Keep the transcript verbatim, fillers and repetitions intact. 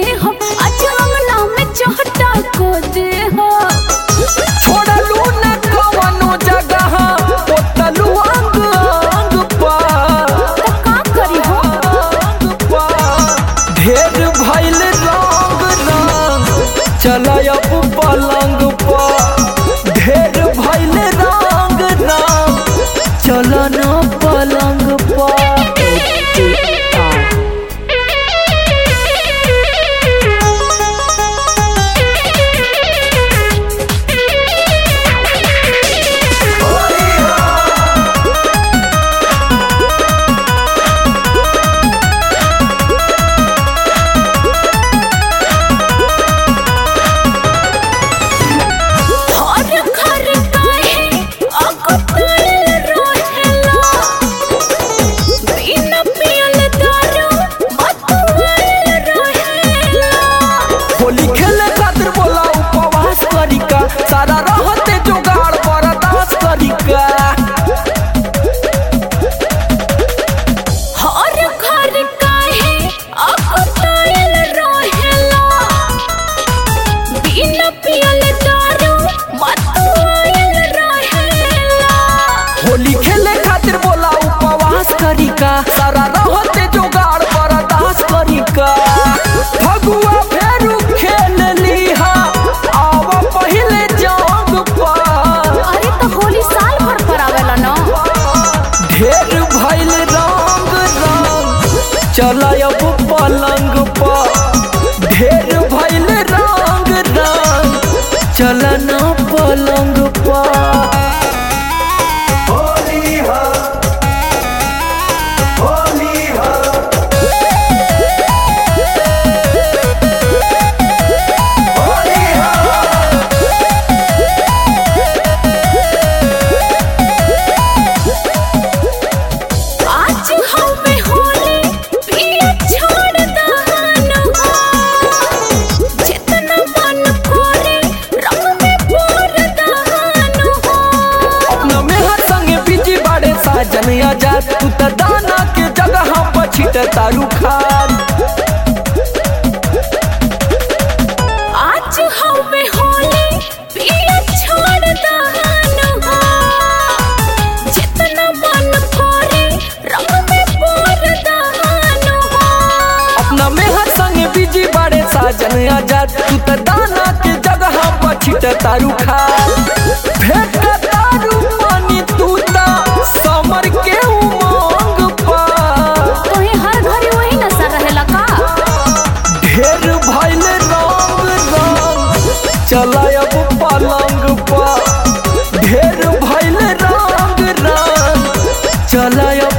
हो आज अंगना में चहटा को दे हो छोड़लू न कवनो जगह पोतलू अंग अंग पा तो का करी हो ढेर भइल रंग रंग चल अब पलंग पा ढेर भइल रंग रंग चल न पलंग पा सारा रहते जुगाड़ बर्दाश्त करिका हर घर काहे अकतायल रहेला बिना पियल दारू मतवायल रहेला होली खेले खातिर बोला उपवास करिका सारा रहते जुगाड़ बर्दाश्त करिका फगुआ फेरू खेल लीहा आव पहिले ढेर भइल रंग रंग चल अब पलंग पा ढेर भइल रंग रंग चल न पलंग पा जनिया जा तू त दाना के जगह पर छिट तारू खार आज हमें होली पिया छोड़ दहाना जितना मन करे रंग में पोर दहाना अपना मेहर संग बिजी बड़े साजन आजा तू त दाना के जगह पर छिट तारू खार भेट तारू मानी तू ता समर के उमंग पा तोहे हर घड़ी वही नशा रहेला का ढेर भइल रंग रंग चल अब पलंग पा ढेर भइल रंग रंग चल